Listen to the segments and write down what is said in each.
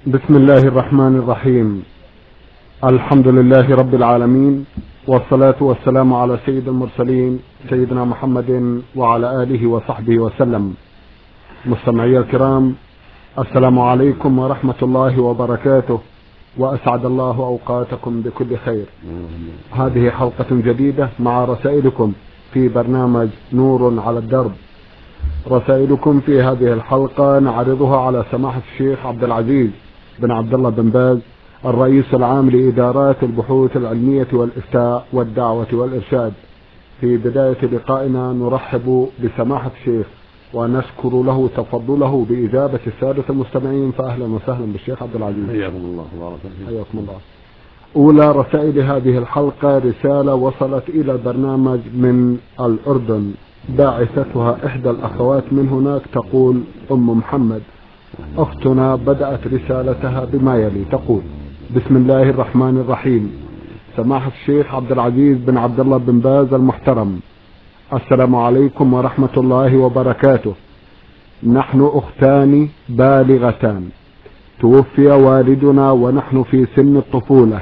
بسم الله الرحمن الرحيم. الحمد لله رب العالمين، والصلاة والسلام على سيد المرسلين سيدنا محمد وعلى آله وصحبه وسلم. مستمعي الكرام، السلام عليكم ورحمة الله وبركاته، وأسعد الله أوقاتكم بكل خير. هذه حلقة جديدة مع رسائلكم في برنامج نور على الدرب. رسائلكم في هذه الحلقة نعرضها على سماحة الشيخ عبد العزيز بن عبد الله بن باز، الرئيس العام لإدارات البحوث العلمية والإفتاء والدعوة والإرشاد. في بداية لقائنا نرحب بسماحة الشيخ ونشكر له تفضله بإجابة السادة المستمعين، فأهلا وسهلا بالشيخ عبد العزيز. حياكم الله وبارك فيكم. حياكم الله. أولى رسائل هذه الحلقة رسالة وصلت إلى البرنامج من الأردن، باعثتها إحدى الأخوات من هناك، تقول أم محمد. أختنا بدأت رسالتها بما يلي، تقول: بسم الله الرحمن الرحيم. سماحة الشيخ عبد العزيز بن عبد الله بن باز المحترم، السلام عليكم ورحمة الله وبركاته. نحن أختان بالغتان، توفي والدنا ونحن في سن الطفولة.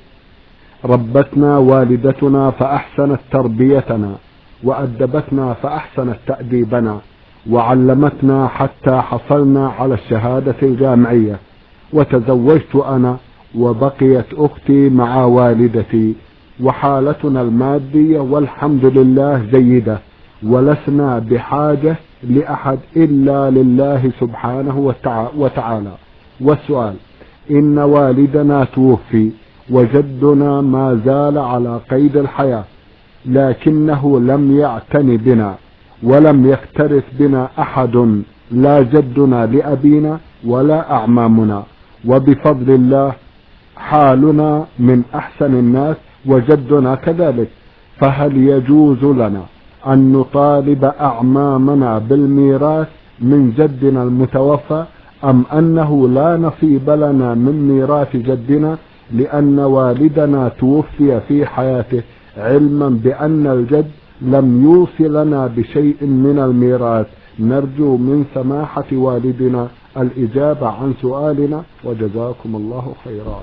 ربتنا والدتنا فأحسنت تربيتنا، وأدبتنا فأحسنت تأديبنا، وعلمتنا حتى حصلنا على الشهادة الجامعية، وتزوجت أنا وبقيت أختي مع والدتي، وحالتنا المادية والحمد لله جيدة، ولسنا بحاجة لأحد إلا لله سبحانه وتعالى. والسؤال: إن والدنا توفي وجدنا ما زال على قيد الحياة، لكنه لم يعتني بنا ولم يكترث بنا أحد، لا جدنا لأبينا ولا أعمامنا، وبفضل الله حالنا من أحسن الناس وجدنا كذلك. فهل يجوز لنا أن نطالب أعمامنا بالميراث من جدنا المتوفى، أم أنه لا نصيب لنا من ميراث جدنا لأن والدنا توفي في حياته، علما بأن الجد لم يوصل لنا بشيء من الميراث؟ نرجو من سماحة والدنا الإجابة عن سؤالنا، وجزاكم الله خيرا.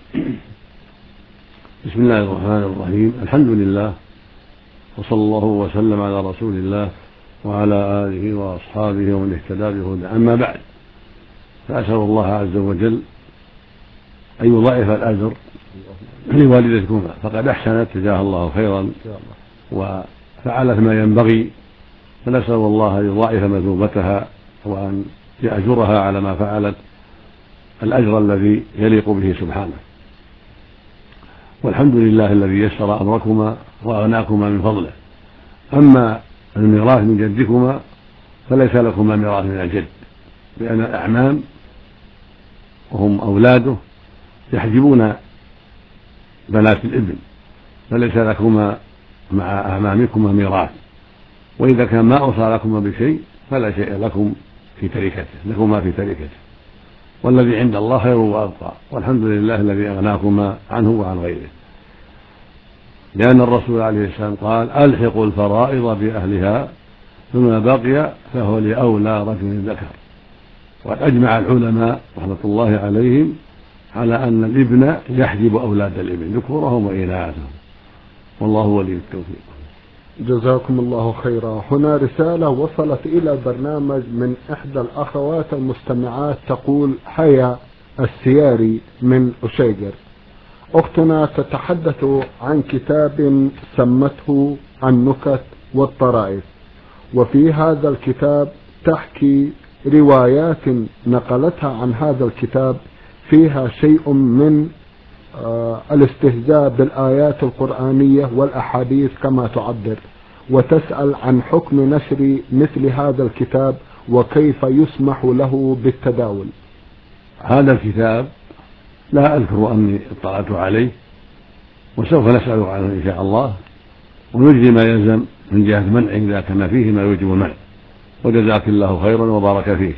بسم الله الرحمن الرحيم. الحمد لله، وصلى الله وسلم على رسول الله وعلى آله وأصحابه ومن اهتدى بهداه. أما بعد، فأسأل الله عز وجل أن يضاعف الأجر لوالدتكما، فقد أحسنت جزاها الله خيرا وفعلت ما ينبغي، فنسأل الله أن يضاعف مثوبتها وأن يأجرها على ما فعلت الأجر الذي يليق به سبحانه. والحمد لله الذي يسر أمركما وأغناكما من فضله. أما الميراث من جدكما فليس لكما ميراث من الجد، لأن الأعمام وهم أولاده يحجبون بنات الابن، فليس لكما مع أعمامكما ميراث. وإذا كان ما أوصى لكما بشيء فلا شيء لكم في تركته، لكما في تركته، والذي عند الله خير وأبقى، والحمد لله الذي أغناكما عنه وعن غيره. لأن الرسول عليه السلام قال: ألحقوا الفرائض بأهلها، ثم بقي فهو لأولى رجل ذكر. وقد أجمع العلماء رحمة الله عليهم على أن الابن يحجب أولاد الابن ذكورهم وإناثهم، والله ولي التوفيق. جزاكم الله خيرا. هنا رسالة وصلت إلى البرنامج من إحدى الأخوات المستمعات، تقول: حيا السياري من أشيجر. أختنا تتحدث عن كتاب سمته النكت والطرائف، وفي هذا الكتاب تحكي روايات نقلتها عن هذا الكتاب فيها شيء من الاستهزاء بالآيات القرآنية والأحاديث كما تعبر، وتسأل عن حكم نشر مثل هذا الكتاب وكيف يسمح له بالتداول. هذا الكتاب لا أذكر أني اطلعت عليه، وسوف نسأل عنه إن شاء الله، ونجري ما يلزم من جهة منع إذا كان فيه ما يوجب المنع. وجزاك الله خيرا وبارك فيه.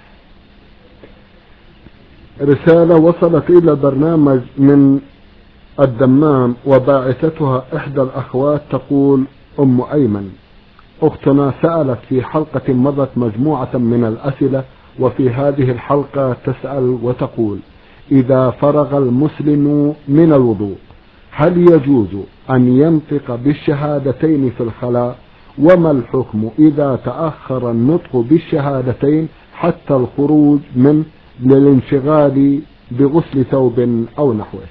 رسالة وصلت إلى برنامج من الدمام، وباعثتها إحدى الأخوات، تقول أم أيمن: أختنا سألت في حلقة مضت مجموعة من الأسئلة وفي هذه الحلقة تسأل وتقول: إذا فرغ المسلم من الوضوء هل يجوز أن ينطق بالشهادتين في الخلاء؟ وما الحكم إذا تأخر النطق بالشهادتين حتى الخروج منه للانشغال بغسل ثوب أو نحوه؟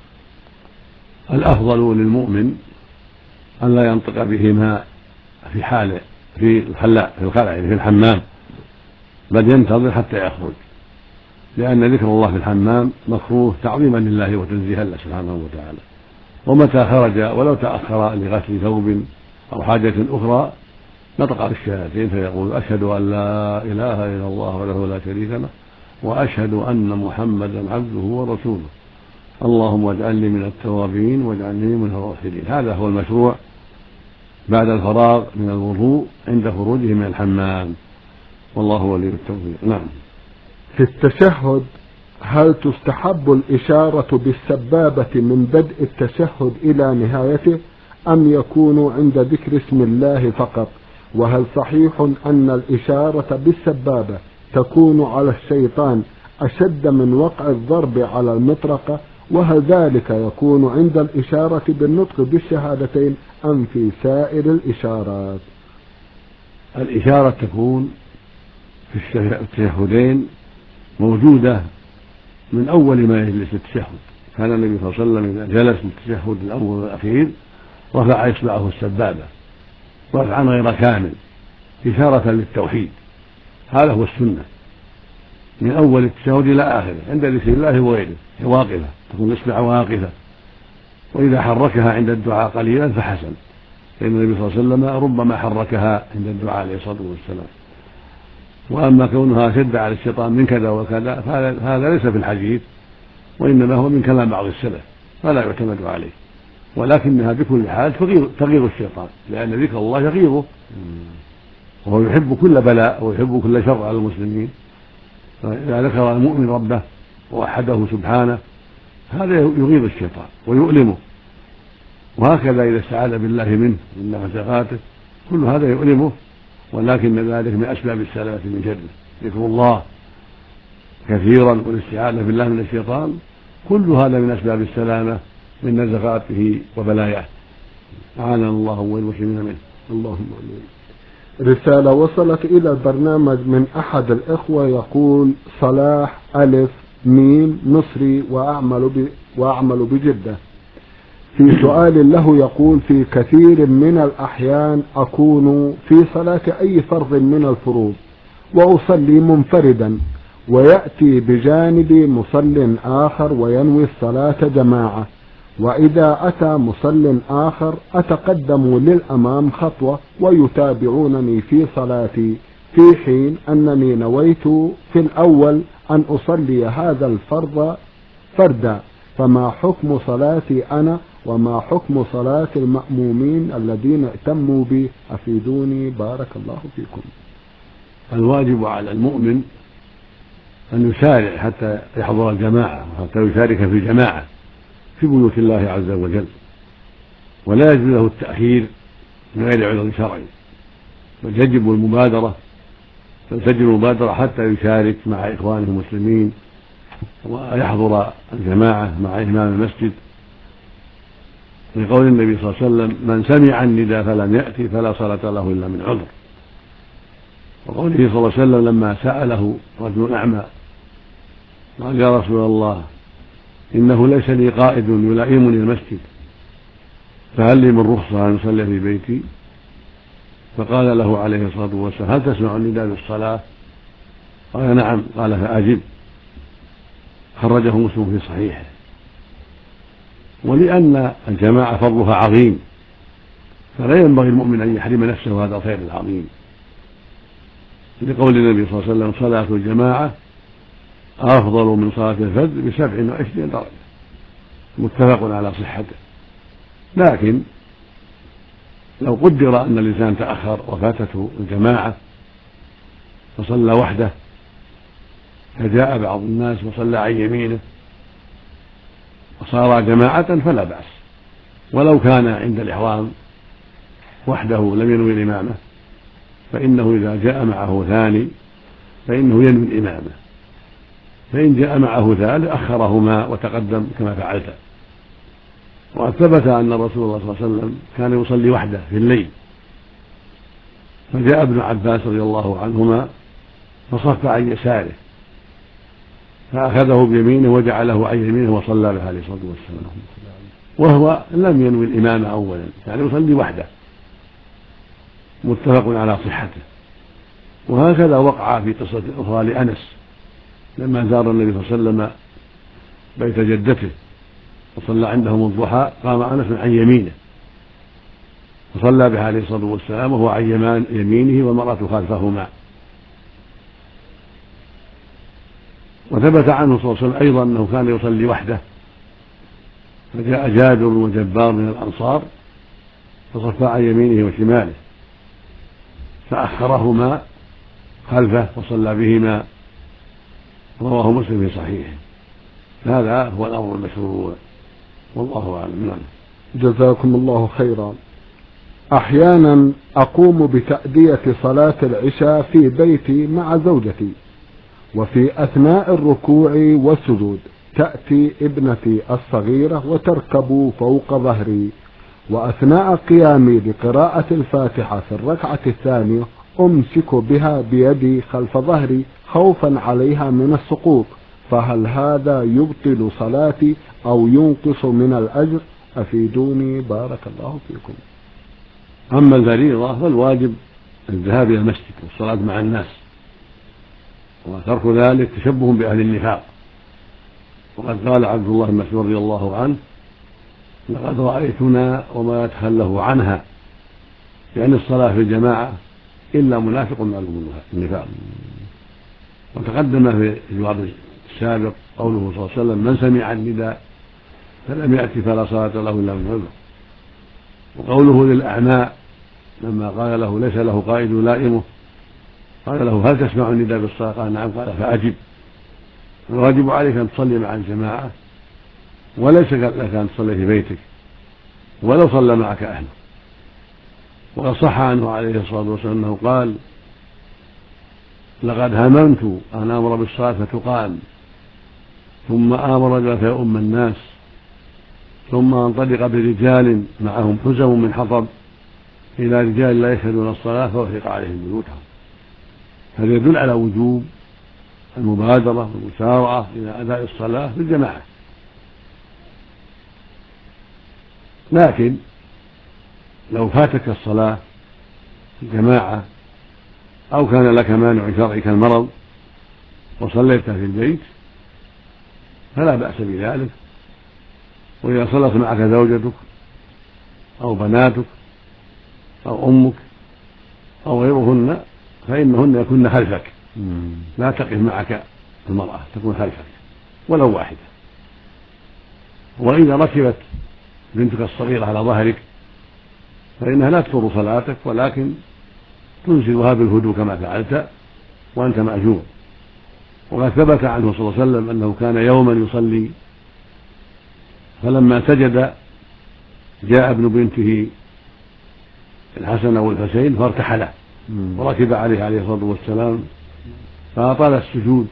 الأفضل للمؤمن أن لا ينطق بهما في حال في الخلاء يعني في الحمام، بل ينتظر حتى يخرج، لأن ذكر الله في الحمام مكروه تعظيما لله وتنزيها له سبحانه وتعالى. ومتى خرج ولو تأخر لغسل ثوب أو حاجة أخرى نطق بالشهادتين فيقول: أشهد أن لا إله إلا الله وحده لا شريك له، وأشهد أن محمدا عبده ورسوله، اللهم اجعلني من التوابين واجعلني من الراشدين. هذا هو المشروع بعد الفراغ من الوضوء عند خروجه من الحمام، والله ولي التوفيق. نعم. في التشهد هل تستحب الإشارة بالسبابة من بدء التشهد إلى نهايته، أم يكون عند ذكر اسم الله فقط؟ وهل صحيح أن الإشارة بالسبابة تكون على الشيطان أشد من وقع الضرب على المطرقة؟ وهل ذلك يكون عند الإشارة بالنطق بالشهادتين أم في سائر الإشارات؟ الإشارة تكون في التشهدين موجودة من أول ما يجلس التشهد. كان النبي صلى الله عليه وسلم إذا جلس للتشهد الأول والأخير رفع إصبعه السبابة رفعا غير كامل إشارة للتوحيد. هذا هو السنة من أول التشهد إلى آخره عند ذكر الله وغيره واقفة، تكون الإصبع واقفة، وإذا حركها عند الدعاء قليلا فحسن، لأن النبي صلى الله عليه وسلم ربما حركها عند الدعاء عليه الصلاة والسلام. وأما كونها شد على الشيطان من كذا وكذا هذا ليس في الحديث، وإنما هو من كلام بعض السلف فلا يعتمد عليه، ولكنها بكل حال تغيظ الشيطان، لأن ذكر الله يغيظه، وهو يحب كل بلاء ويحب كل شر على المسلمين. فإذا ذكر المؤمن ربه ووحده سبحانه هذا يغيظ الشيطان ويؤلمه، وهكذا إذا استعاذ بالله منه من نفساته كل هذا يؤلمه، ولكن ذلك من أسباب السلامة من شره. ذكر الله كثيرا والاستعاذة بالله من الشيطان كل هذا من أسباب السلامة من نزغاته وبلاياه، أعاننا الله والمسلمين منه. اللهم آمين. رسالة وصلت إلى البرنامج من أحد الإخوة يقول: صلاح ألف ميم مصري وأعمل بجدة. في سؤال له يقول: في كثير من الأحيان أكون في صلاة أي فرض من الفروض وأصلي منفردا، ويأتي بجانبي مصل آخر وينوي الصلاة جماعة، وإذا أتى مصل آخر أتقدم للأمام خطوة ويتابعونني في صلاتي، في حين أنني نويت في الأول أن أصلي هذا الفرض فردا، فما حكم صلاتي أنا وما حكم صلاة المأمومين الذين ائتموا بي؟ أفيدوني بارك الله فيكم. الواجب على المؤمن أن يسارع حتى يحضر الجماعة وحتى يشارك في الجماعة في بيوت الله عز وجل، ولا يجوز له التأخير من غير عذر شرعي، بل يجب المبادرة حتى يشارك مع إخوانه المسلمين ويحضر الجماعة مع إمام المسجد، لقول النبي صلى الله عليه وسلم: من سمع النداء فلم يأتي فلا صلاة له إلا من عذر. وقوله صلى الله عليه وسلم لما سأله رجل أعمى قال: يا رسول الله إنه ليس لي قائد يلائمني المسجد، فهل لي من رخصة أن أصلي في بيتي؟ فقال له عليه الصلاة والسلام: هل تسمع النداء بالصلاة؟ قال: نعم. قال: فأجب. خرجه مسلم في صحيحه. ولأن الجماعة فضلها عظيم فلا ينبغي المؤمن أن يحرم نفسه هذا الخير العظيم، لقول النبي صلى الله عليه وسلم: صلاة الجماعة أفضل من صلاة الفرد ب27 درجة، متفق على صحته. لكن لو قدر أن الإنسان تأخر وفاتته الجماعة فصلى وحده، فجاء بعض الناس وصلى عن يمينه وصار جماعة فلا بأس، ولو كان عند الإحرام وحده لم ينوي الإمامة، فإنه إذا جاء معه ثاني فإنه ينوي الإمامة، فإن جاء معه ثالث أخرهما وتقدم كما فعلت. وقد ثبت أن رسول الله صلى الله عليه وسلم كان يصلي وحده في الليل، فجاء ابن عباس رضي الله عنهما فصف عن يساره فأخذه بيمينه وجعله عن يمينه وصلى به عليه الصلاة والسلام، وهو لم ينوي الإمامة أولا، يعني يصلي وحده، متفق على صحته. وهكذا وقع في قصة أخرى لأنس لما زار النبي صلى الله عليه وسلم بيت جدته وصلى عندهم الضحى، قام أنس عن يمينه فصلى به عليه الصلاة والسلام وهو عن يمينه والمرأة خلفهما. وثبت عنه صلى الله عليه وسلم أيضا أنه كان يصلي وحده، فجاء جابر وجبار من الأنصار فصفى عن يمينه وشماله فأخرهما خلفه وصلى بهما، رواه مسلم في صحيحه. هذا هو الأمر المشروع والله أعلم. نعم. جزاكم الله خيرا. أحيانا أقوم بتأدية صلاة العشاء في بيتي مع زوجتي، وفي أثناء الركوع والسجود تأتي ابنتي الصغيرة وتركب فوق ظهري، وأثناء قيامي بقراءة الفاتحة في الركعة الثانية أمسك بها بيدي خلف ظهري خوفا عليها من السقوط، فهل هذا يبطل صلاتي أو ينقص من الأجر؟ أفيدوني بارك الله فيكم. أما الفريضة فالواجب الذهاب إلى المسجد والصلاة مع الناس، وترك ذلك تشبه بأهل النفاق. وقد قال عبد الله بن مسعود رضي الله عنه: لقد رأيتنا وما يتخلف عنها، يعني الصلاة في الجماعة إلا منافق معلوم النفاق. وتقدم في الجواب السابق قوله صلى الله عليه وسلم: من سمع النداء فلم يأتي فلا صلاة له إلا من عذر. وقوله للأعمى لما قال له ليس له قائد لائمه قال له: هل تسمع النداء بالصلاة؟ قال: نعم. قال: فأجب. الواجب عليك أن تصلي مع الجماعة، وليس لك أن تصلي في بيتك ولو صلى معك أهله. وقد صح عنه عليه الصلاة والسلام أنه قال: لقد هممت أن آمر بالصلاة فتقام، ثم آمر رجلا فيؤم الناس، ثم انطلق برجال معهم حزم من حطب إلى رجال لا يشهدون الصلاة فأحرق عليهم بيوتهم. هذا يدل على وجوب المبادرة والمسارعة إلى أداء الصلاة في الجماعة. لكن لو فاتك الصلاة في الجماعة أو كان لك مانع شرعي كالمرض وصليت في البيت فلا بأس بذلك. وإذا صلت معك زوجتك أو بناتك أو أمك أو غيرهن فإنهن يكون خلفك، لا تقف معك المرأة، تكون خلفك ولو واحدة. وإذا ركبت بنتك الصغيرة على ظهرك فإنها لا تضر صلاتك، ولكن تنزلها بالهدوء كما فعلت وأنت مأجور. وقد ثبت عنه صلى الله عليه وسلم أنه كان يوما يصلي فلما سجد جاء ابن بنته الحسن والحسين فارتحله وركب عليه الصلاة والسلام فأطال السجود،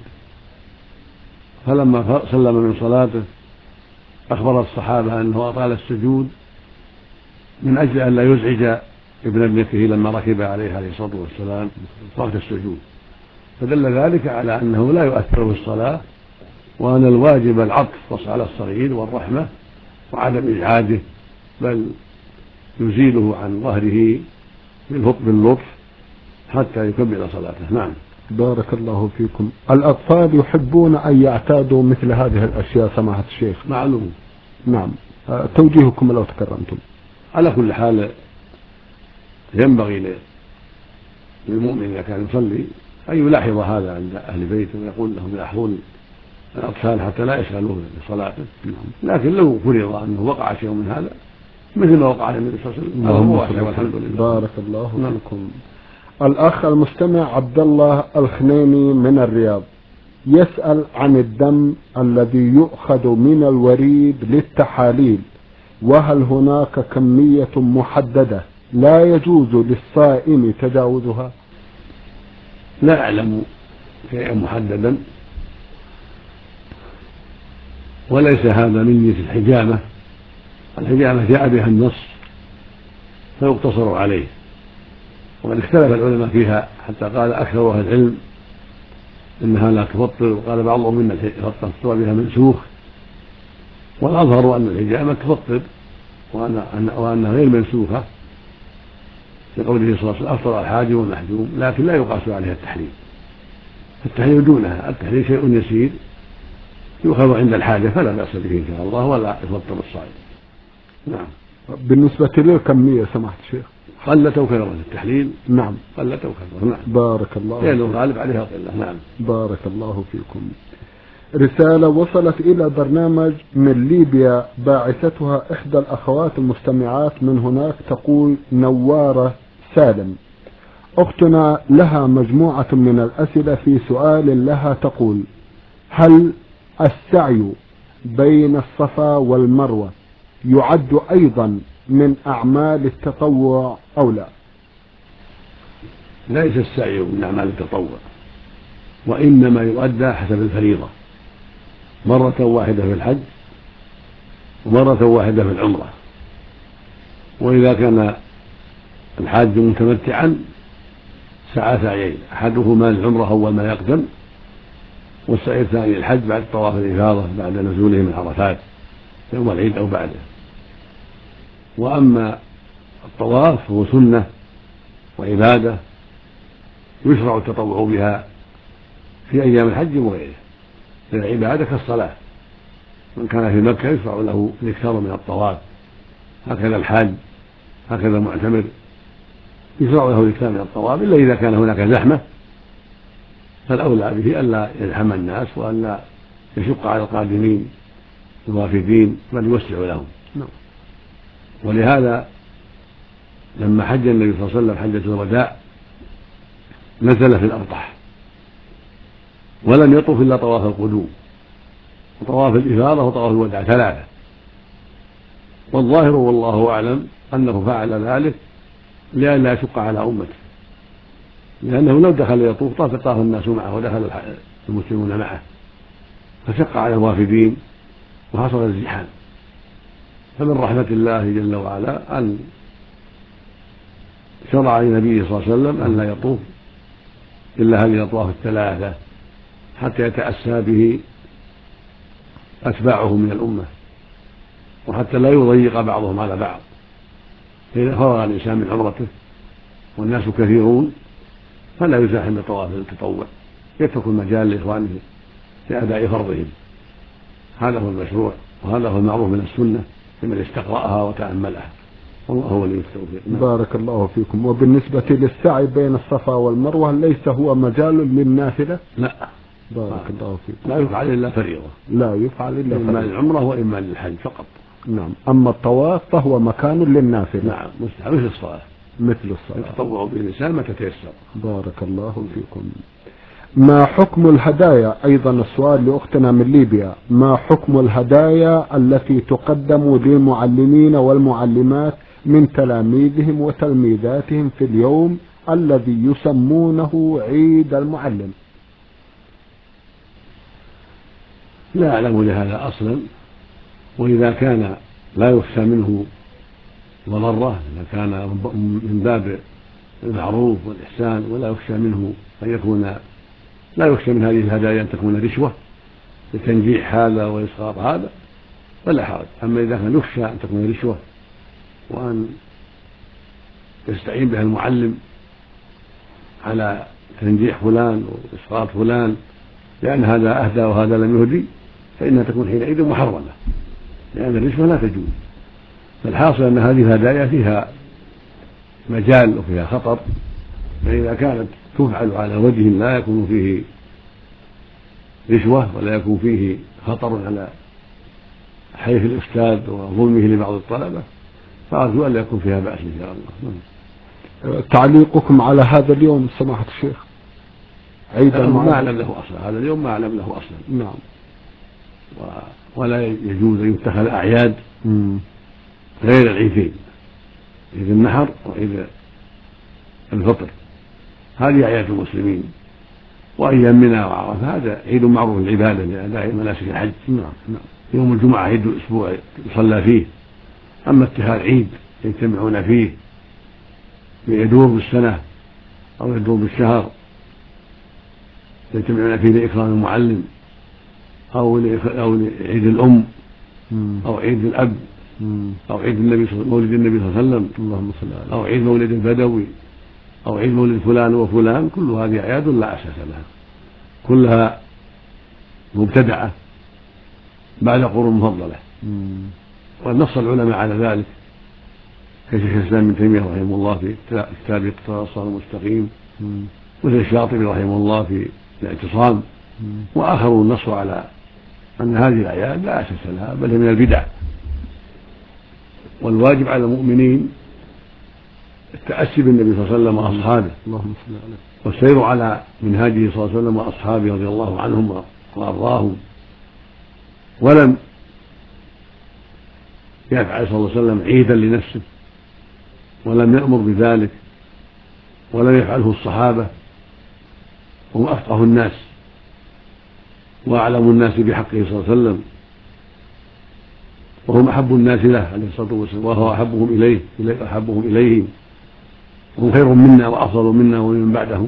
فلما سلم من صلاته أخبر الصحابة أنه أطال السجود من أجل أن لا يزعج ابن ابنته لما ركب عليه الصلاة والسلام وقت السجود، فدل ذلك على أنه لا يؤثر في الصلاة، وأن الواجب العطف على الصغير والرحمة وعدم إزعاجه، بل يزيله عن ظهره باللطف حتى يكمل صلاته. نعم. بارك الله فيكم. الأطفال يحبون أن يعتادوا مثل هذه الأشياء سماحة الشيخ. معلوم. نعم. توجيهكم لو تكرمتم. على كل حال ينبغي للمؤمن إذا كان يصلي أن يلاحظ هذا عند أهل بيته ويقول لهم يلاحظون الأطفال حتى لا يشغلوه بصلاته. لكن لو فرض أنه وقع شيء من هذا مثل ما وقع النبي صلى الله عليه وسلم والحمد لله. بارك الله فيكم. الأخ المستمع عبد الله الخنيني من الرياض يسأل عن الدم الذي يؤخذ من الوريد للتحاليل، وهل هناك كمية محددة لا يجوز للصائم تجاوزها؟ لا أعلم شيئا محددا، وليس هذا من جنس الحجامة. الحجامة جاء بها النص فيقتصر عليه، وقد اختلف العلماء فيها حتى قال أكثر أهل العلم إنها لا تفطر، وقال بعضهم إن الفطر بها منسوخ، والأظهر أن الحجامة تفطر وأنها غير منسوخة لقوله صلى الله عليه وسلم أفطر الحاجم والمحجوم، لكن لا يقاس عليها التحريم، التحريم دونها. التحريم شيء يسير يؤخذ عند الحاجة فلا بأس به إن شاء الله، ولا يفطر الصائم. نعم. بالنسبة للكمية سماحة الشيخ قلت أو كثرت التحليل؟ نعم قلت أو كثرت. نعم. بارك الله لأنه الغالب عليها قلة. نعم. بارك الله فيكم. رسالة وصلت إلى برنامج من ليبيا، باعثتها إحدى الأخوات المستمعات من هناك، تقول نوارة سالم. أختنا لها مجموعة من الأسئلة. في سؤال لها تقول: هل السعي بين الصفا والمروة يعد أيضا من أعمال التطوع أو لا؟ ليس السعي من أعمال التطوع، وإنما يؤدى حسب الفريضة، مرة واحدة في الحج ومرة واحدة في العمرة. وإذا كان الحاج متمتعا سعى سعيين، أحدهما العمرة أول ما يقدم، والسعي الثاني الحج بعد طواف الإفاضة بعد نزوله من عرفات يوم العيد أو بعده. وأما الطواف هو سنة وعبادة يشرع التطوع بها في أيام الحج وغيره، العبادة كالصلاة، من كان في مكة يشرع له الإكثار من الطواف، هكذا الحاج هكذا المعتمر يشرع له الإكثار من الطواف، إلا إذا كان هناك زحمة فالأولى به ألا يزحم الناس وألا يشق على القادمين الوافدين، بل يوسع لهم. ولهذا لما حج النبي صلى الله عليه وسلم حجة الوداع نزل في الأبطح ولم يطوف إلا طواف القدوم وطواف الإفاضة وطواف الوداع ثلاثة، والظاهر والله أعلم أنه فعل ذلك لئلا يشق على أمته، لأنه لو دخل يطوف طاف الناس معه ودخل المسلمون معه فشق على الوافدين وحصل الزحام. فمن رحمة الله جل وعلا أن شرع للنبي صلى الله عليه وسلم أن لا يطوف إلا هذه الأطواف الثلاثة حتى يتأسى به أتباعه من الأمة، وحتى لا يضيق بعضهم على بعض. فإذا فرغ الإنسان من عمرته والناس كثيرون فلا يزاحم بطواف التطوع، يترك المجال لإخوانه في أداء فرضهم. هذا هو المشروع وهذا هو المعروف من السنة لمن استقرأها وتأملها، والله ولي التوفيق. بارك الله فيكم. وبالنسبة للسعي بين الصفا والمروة ليس هو مجال للنافلة؟ لا. بارك الله فيكم. لا يفعل إلا فريضة، لا يفعل إلا فريضة، إما للعمرة وإما للحج فقط. نعم. أما الطواف فهو مكان للنافلة. نعم مستحب مثل الصلاة، مثل الصلاة يتطوع به الإنسان متى تيسر. بارك الله فيكم. ما حكم الهدايا؟ أيضا السؤال لأختنا من ليبيا: ما حكم الهدايا التي تقدم للمعلمين والمعلمات من تلاميذهم وتلميذاتهم في اليوم الذي يسمونه عيد المعلم؟ لا أعلم لهذا أصلا، وإذا كان لا يخشى منه مضرة، إذا كان من باب المعروف والإحسان ولا يخشى منه أن يكون، لا يخشى من هذه الهدايا أن تكون رشوة لتنجيح هذا وإسقاط هذا فلا حرج. أما إذا كان يخشى أن تكون رشوة وأن يستعين بها المعلم على تنجيح فلان وإسقاط فلان لأن هذا أهدى وهذا لم يهدي، فإنها تكون حينئذ محرمة، لأن الرشوة لا تجوز. فالحاصل أن هذه الهدايا فيها مجال وفيها خطر، فإذا كانت تفعل على وجه لا يكون فيه رشوة ولا يكون فيه خطر على حيث الأستاذ وظلمه لبعض الطلبة فأرجو أن لا يكون فيها بأس إن شاء الله. تعليقكم على هذا اليوم سماحة الشيخ؟ عيدا ما أعلم له أصلا، هذا اليوم ما أعلم له أصلا. نعم. ولا يجوز أن يتخذ أعياد غير العيدين، عيد النحر وعيد الفطر، هذه أعياد المسلمين وأيام منى وعرفة هذا عيد معروف العبادة لأداء مناسك الحج. يوم الجمعة عيد الأسبوع يصلى فيه. أما اتخاذ عيد يجتمعون فيه يدور بالسنة أو يدور بالشهر يجتمعون فيه لإكرام المعلم أو لعيد الأم أو عيد الأب أو عيد مولد النبي صلى الله عليه وسلم أو عيد مولد البدوي أو عيد مولد فلان وفلان، كل هذه أعياد لا أساس لها، كلها مبتدعة بعد قرون مفضلة. ونص العلماء على ذلك كشيخ الإسلام ابن تيمية رحمه الله في كتاب اقتضاء الصراط المستقيم، مثل الشاطبي رحمه الله في الاعتصام، وآخرون نصوا على أن هذه الأعياد لا أساس لها بل هي من البدع. والواجب على المؤمنين التأسي بالنبي صلى الله عليه وسلم وأصحابه والسير على منهاجه صلى الله عليه وسلم وأصحابه رضي الله عنهم وأرضاهم. ولم يفعل صلى الله عليه وسلم عيدا لنفسه ولم يأمر بذلك ولم يفعله الصحابة، وهم أفقه الناس وأعلم الناس بحقه صلى الله عليه وسلم، وهم أحب الناس له عليه الصلاة والسلام، وهو أحبهم إليه، هم خير منا وأفضل منا ومن بعدهم،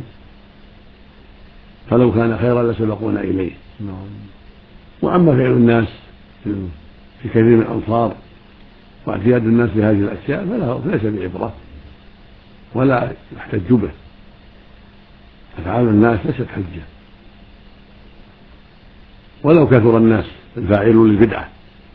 فلو كان خيرا لسبقونا إليه. وأما فعل الناس في كثير من الأمصار واعتياد الناس بهذه الأشياء فليس بعبرة ولا يحتج به. أفعال الناس ليست حجة ولو كثر الناس الفاعلون للبدعة.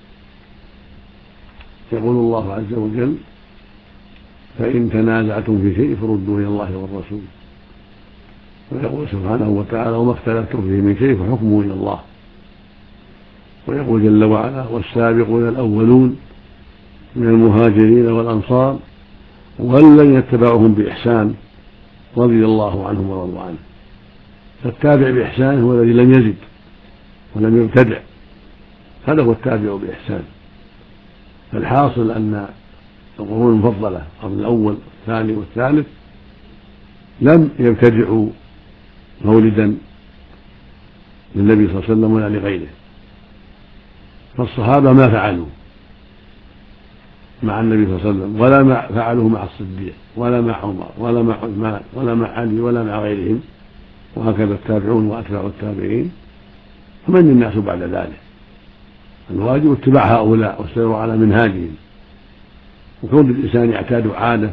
يقول الله عز وجل: فإن تنازعتم في شيء فردوه إلى الله والرسول. ويقول سبحانه وتعالى: وما اختلفتم فيه من شيء فحكمه إلى الله. ويقول جل وعلا: والسابقون الأولون من المهاجرين والأنصار والذين اتبعوهم بإحسان رضي الله عنهم ورضوا عنه. فالتابع بإحسان هو الذي لم يزد ولم يبتدع، هذا هو التابع بإحسان. فالحاصل أن القرون المفضلة القرن الأول والثاني والثالث لم يبتدعوا مولدا للنبي صلى الله عليه وسلم ولا لغيره، فالصحابة ما فعلوا مع النبي صلى الله عليه وسلم ولا ما فعلوه مع الصديق ولا مع عمر ولا مع عثمان ولا مع علي ولا مع غيرهم، وهكذا التابعون وأتباع التابعين. فمن الناس بعد ذلك؟ الواجب اتباع هؤلاء والسير على منهاجهم، وكون الإنسان يعتاد عادة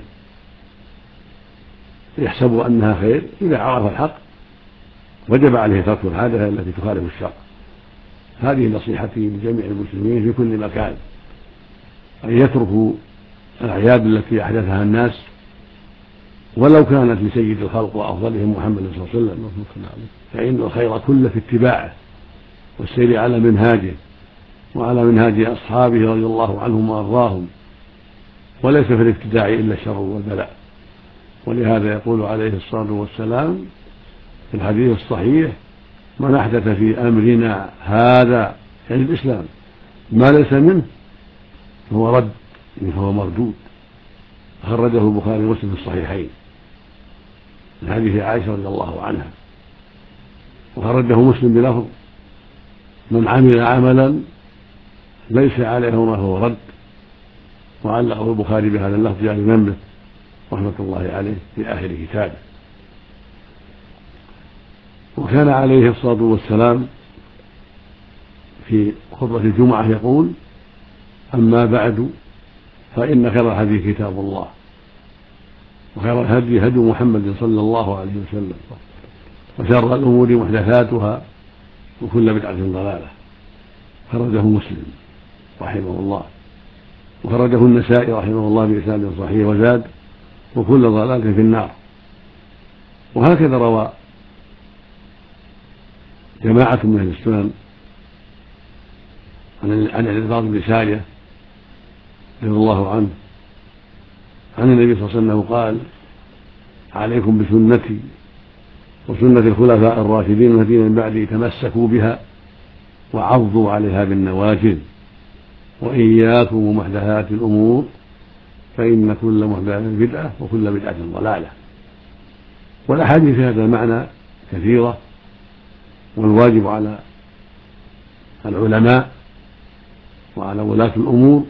يحسب أنها خير، إذا عرف الحق وجب عليه ترك العادة التي تخالف الشرع. هذه نصيحتي لجميع المسلمين في كل مكان، أن يتركوا الأعياد التي أحدثها الناس ولو كانت لسيد الخلق وأفضلهم محمد صلى الله عليه وسلم، فإن الخير كله في اتباعه والسير على منهاجه وعلى منهاج أصحابه رضي الله عنهم وأرضاهم، وليس في الابتداع إلا الشر والبلاء. ولهذا يقول عليه الصلاة والسلام في الحديث الصحيح: من أحدث في أمرنا هذا، يعني الإسلام، ما ليس منه فهو رد، فهو مردود. خرجه البخاري ومسلم في الصحيحين من حديث عائشة رضي الله عنها، وخرجه مسلم بلفظ: من عمل عملا ليس عليه أمرنا فهو رد. وعلقه البخاري بهذا اللفظ يعني منبه رحمة الله عليه في آخر كتابه. وكان عليه الصلاة والسلام في خطبة الجمعة يقول: أما بعد فإن خير الحديث كتاب الله، وخير الهدي هدي محمد صلى الله عليه وسلم، وشر الأمور محدثاتها وكل بدعة ضلالة. خرجه مسلم رحمه الله، وخرجه النسائي رحمه الله بإسناد صحيح وزاد: وكل ضلالة في النار. وهكذا روى جماعة من أهل السنن عن العباد بن سارية رضي الله عنه عن النبي صلى الله عليه وسلم قال: عليكم بسنتي وسنة الخلفاء الراشدين الذين من بعدي، تمسكوا بها وعضوا عليها بالنواجذ، وإياكم ومحدثات الأمور فإن كل محدثة بدعة وكل بدعة ضلالة. والأحاديث في هذا المعنى كثيرة والواجب على العلماء وعلى ولاة الأمور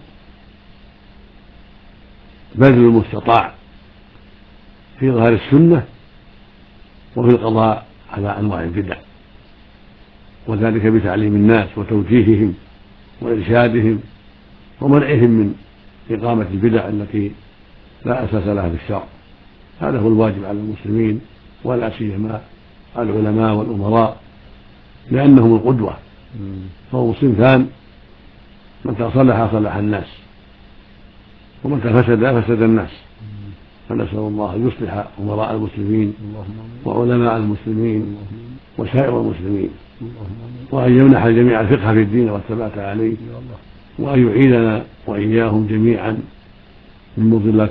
بذل المستطاع في ظهر السنة وفي القضاء على أنواع البدع، وذلك بتعليم الناس وتوجيههم وإرشادهم ومنعهم من إقامة البدع التي لا أساس لها في الشرع. هذا هو الواجب على المسلمين ولا سيما العلماء والأمراء، لأنهم القدوة. فهو صنفان: متى صلح صلح الناس، ومتى فسد فسد الناس. فنسأل الله أن يصلح أمراء المسلمين وعلماء المسلمين وسائر المسلمين، وأن يمنح الجميع الفقه في الدين والثبات عليه، وأن يعيذنا وإياهم جميعا من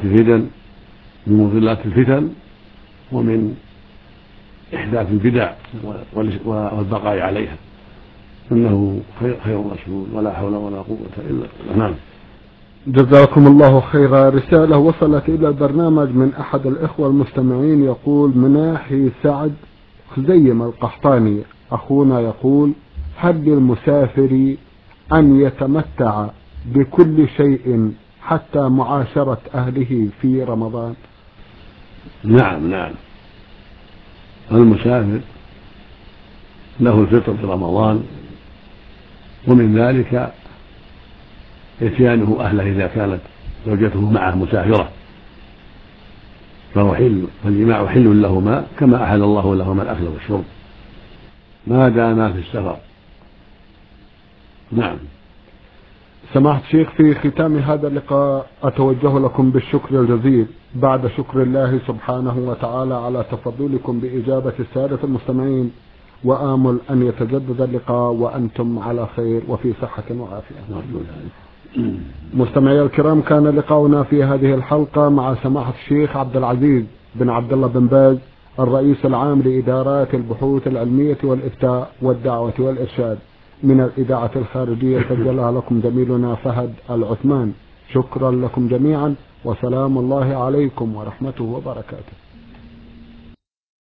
مضلات الفتن ومن إحداث البدع والبقاء عليها، إنه خير رسول ولا حول ولا قوة إلا بالله. نعم. جزاكم الله خيرا. رسالة وصلت إلى البرنامج من أحد الإخوة المستمعين يقول: مناحي سعد خزيم القحطاني، أخونا يقول: هل للمسافر أن يتمتع بكل شيء حتى معاشرة أهله في رمضان؟ نعم، المسافر له الفطر في رمضان، ومن ذلك إتيانه أهله إذا كانت زوجته معه مسافرة، فالجماع حل لهما كما أحل الله لهما الأكل والشرب ما داما في السفر. نعم. سماحة الشيخ، في ختام هذا اللقاء أتوجه لكم بالشكر الجزيل بعد شكر الله سبحانه وتعالى على تفضلكم بإجابة السادة المستمعين، وآمل أن يتجدد اللقاء وأنتم على خير وفي صحة وعافية. مستمعي الكرام، كان لقاؤنا في هذه الحلقة مع سماحة الشيخ عبد العزيز بن عبد الله بن باز، الرئيس العام لإدارات البحوث العلمية والإفتاء والدعوة والإرشاد من الإذاعة الخارجية، سجلها لكم زميلنا فهد العثمان. شكرا لكم جميعا، وسلام الله عليكم ورحمته وبركاته.